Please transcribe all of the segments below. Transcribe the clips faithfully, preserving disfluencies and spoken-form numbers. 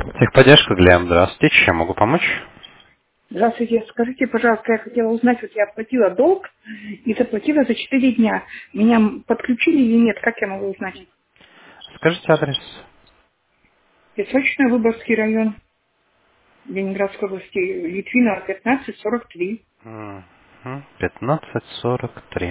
Техподдержка, Глеб, здравствуйте. Чем могу помочь? Здравствуйте. Скажите, пожалуйста, я хотела узнать, вот я оплатила долг и заплатила за четыре дня. Меня подключили или нет? Как я могу узнать? Скажите адрес. Песочный Выборгский район Ленинградской области, Литвинова, пятнадцать сорок три. Мгм. пятнадцать сорок три.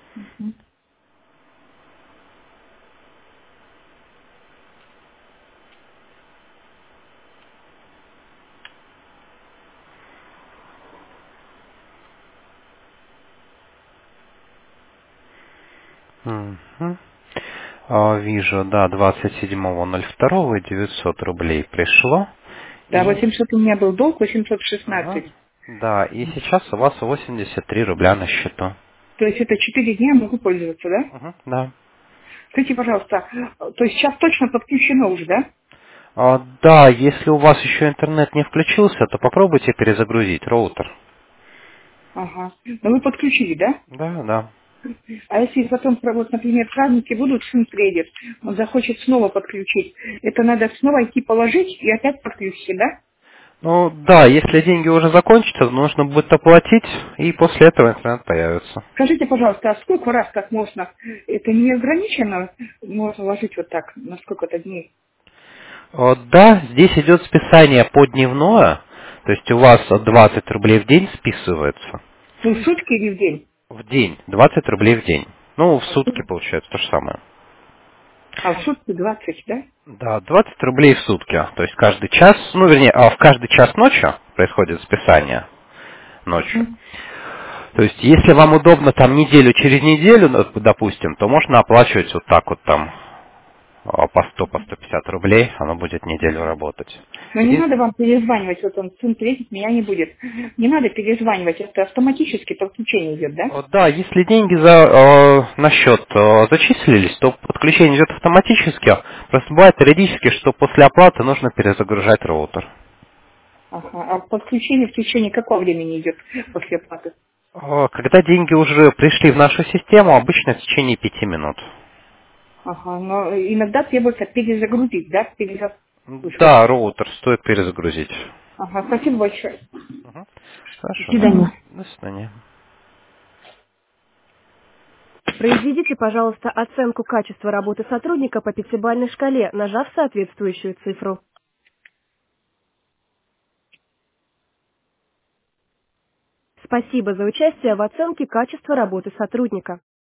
Мгм. А, Вижу, да, двадцать седьмого ноль второго девятьсот рублей пришло. Да, И, восемьсот у меня был долг, ага, восемьсот шестнадцать. да, и сейчас у вас восемьдесят три рубля на счету. То есть это четыре дня я могу пользоваться, да? Мгм, да. Скажите, пожалуйста, то есть сейчас точно подключено уже, да? А, да, если у вас еще интернет не включился, то попробуйте перезагрузить роутер. Ага. Но вы подключили, да? Да, да. А если потом, вот, например, праздники будут, сын приедет, он захочет снова подключить, это надо снова идти положить и опять подключить, да? Ну да, если деньги уже закончатся, то нужно будет оплатить, и после этого интернет появится. Скажите, пожалуйста, а сколько раз так можно? Это не ограничено? Можно ложить вот так на сколько-то дней? О, да, здесь идет списание по дневное, то есть у вас двадцать рублей в день списывается. Ну, в сутки или в день? В день, двадцать рублей в день. Ну, в А в сутки сутки, получается то же самое. а в сутки двадцать, да? Да, двадцать рублей в сутки. То есть каждый час, ну вернее, а в каждый час ночи происходит списание ночью. Мгм. То есть если вам удобно там неделю через неделю, ну, допустим, то можно оплачивать вот так вот там а, по сто, по сто пятьдесят рублей, оно будет неделю работать. Но не надо вам перезванивать, вот он, сын приедет, меня не будет. Не надо перезванивать, это автоматически подключение идет, да? О, да, если деньги за, э, на счет э, зачислились, то подключение идет автоматически. Просто бывает периодически, что после оплаты нужно перезагружать роутер. Ага. А подключение в течение какого времени идет после оплаты? Э, Когда деньги уже пришли в нашу систему, обычно в течение пяти минут. Ага, но иногда требуется перезагрузить, да? Перезапустить. Да, роутер стоит перезагрузить. Ага, спасибо большое. Мгм. До Хорошо, да. свидания. До свидания. Произведите, пожалуйста, оценку качества работы сотрудника по пятибалльной шкале, нажав соответствующую цифру. Спасибо за участие в оценке качества работы сотрудника.